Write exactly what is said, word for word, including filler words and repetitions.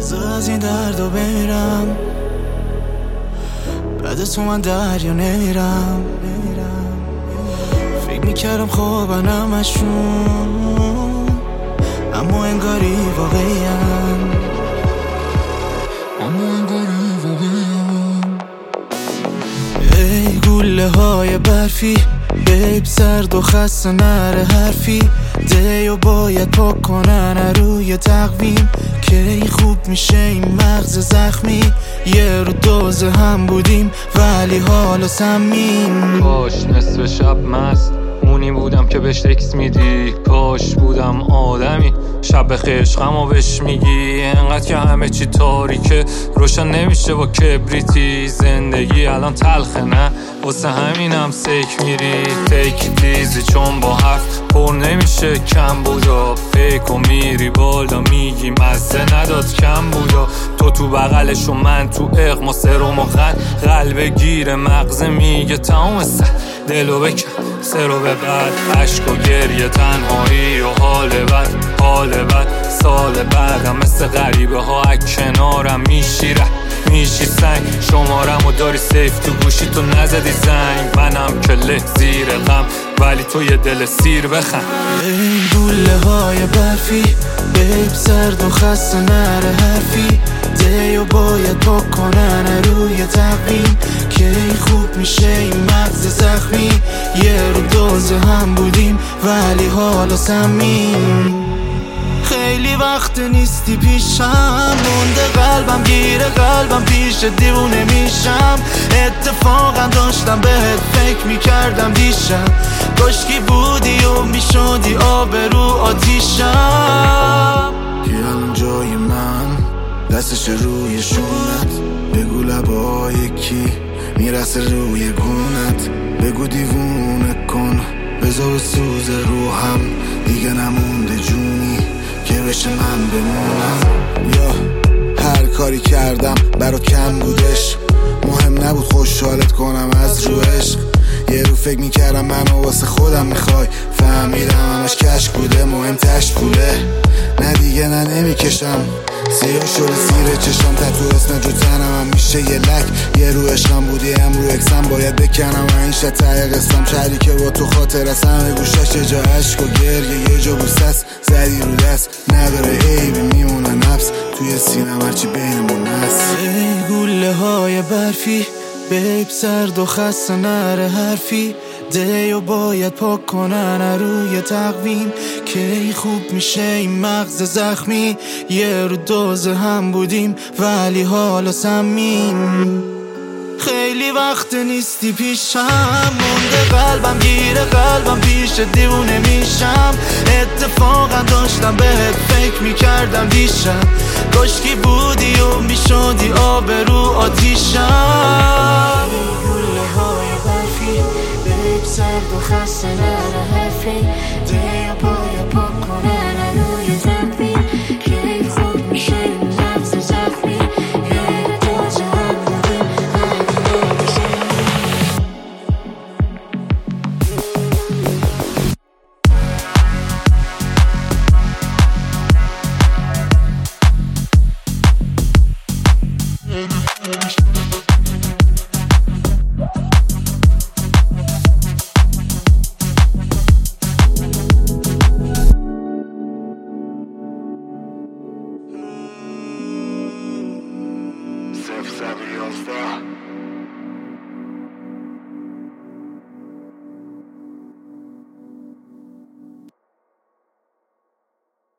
بذار از این دردو برم، بعد تو من دریا نمیرم. فکر میکردم خوابن همشون، اما انگاری واقعیم، اما انگاری واقعیم. ای گوله های برفی، بیب سرد و خسته نره حرفی، دیو باید پاک کنن روی تقویم، که خوب میشه این مغز زخمی. یه رو دوزه هم بودیم ولی حالا سمیم. کاش نصف شب مست مونی بودم که بهش تکس میدی، کاش بودم آدمی شب خشقمو بهش میگی. انقدر که همه چی تاریکه روشن نمیشه با کبریتی، زندگی الان تلخه نه واسه همینم سیک میری. تیک دیزی چون با هفت پر نمیشه کم بودا، فیک و میری بالا میگی مزه نداد کم بودا. تو تو بغلش و من تو اقما سرم و غن، قلب گیر مغزه میگه تمام سه دلو بکن سرو به بعد، عشق و گریه تنهایی و حال بد، حال بد سال بعدم مثل غریبه ها از کنارم میشیره میشی سنگ. شمارم و داری سیف تو گوشی تو نزدی زنگ، منم که له زیر غم ولی تو یه دل سیر بخند. ای گوله های برفی، بیب سرد و خسته نره حرفی، دیو باید پاک کنن روی تقویم، که خوب میشه این مغز زخمی. یه رو دوزه هم بودیم ولی حالا سمیم. خیلی وقت نیستی پیشم، مونده قلبم گیره قلبم پیش دیوونه میشم. اتفاقا داشتم بهت فکر میکردم دیشب، کاشکی بودی و میشدی آبرو آتیشم. که الان جای من دستش روی شونت، بگو لبای کی میرسه روی گونت، بگو دیوونه کن بذار سوز روحم، دیگه نمونده جونی که بشه من بمونم. یا هر کاری کردم برات کم بودش، مهم نبود خوشحالت کنم از رو عشق. یه رو فکر میکردم منو واسه خودم میخوای، فهمیدم همش کشک بوده مهم تشت پوله. نه دیگه نه نمیکشم سیاه شده زیر چشم، تتو اسم جو تنم هم میشه یه لک. یه رو عشقم بودی هم رو اکسم باید بکنم و این شد ته قسم. شهری که با تو خاطر است همه گوشش یه جا عشق و گریه، یه جا بوسست زدی رو دست نداره عیبی میمونه نفس توی سینم هرچی بینمون هست. ای گوله های برفی، بیب سرد و خسته نره حرفی، دیو باید پاک کنن روی تقویم، که خوب میشه این مغز زخمی. یه رو دوزه هم بودیم ولی حالا سمیم. خیلی وقت نیستی پیشم، مونده قلبم گیره قلبم پیش دیوونه میشم. اتفاقا داشتم بهت فکر میکردم دیشب، کاشکی بودی و میشدی آبرو آتیشم. گوله های برفی، بیب سرد و خسته نره حرفی، دیو باید پاک کنن روی تقویم، که خوب میشه این مغز زخمی. یه دوزه هم بودیم Seven, seven,